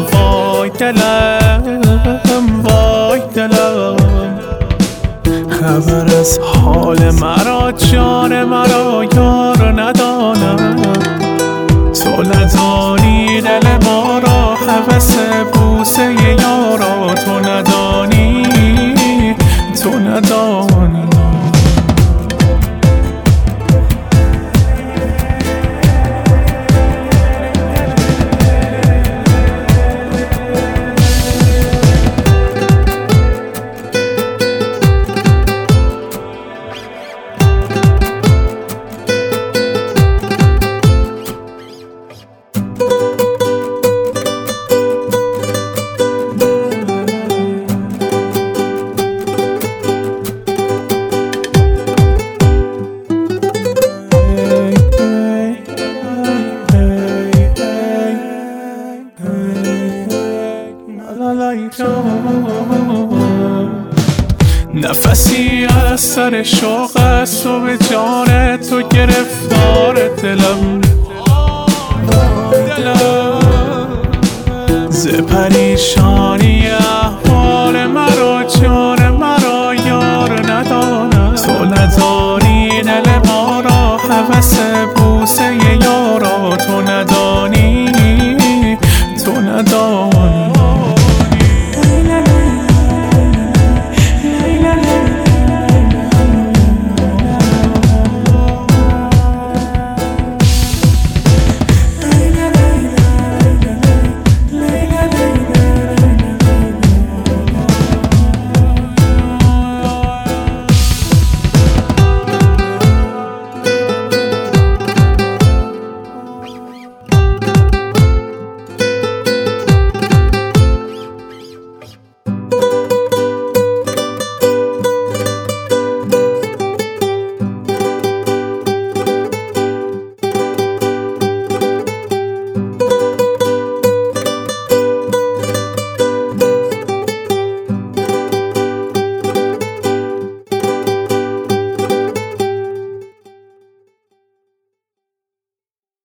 وای دلم وای دلم، خبر از حال مرا جان مرا یار ندانم. تو ندانی دل ما را هوس بوسه یارا، تو ندانی تو ندانی. نفسی از سر شوق است و به جان تو گرفتار دلم، ز پریشانی احوال مرا جان مرا یار ندانم. تو ندانی دل ما را هوس بوسه یارا، تو ندانی تو ندانی.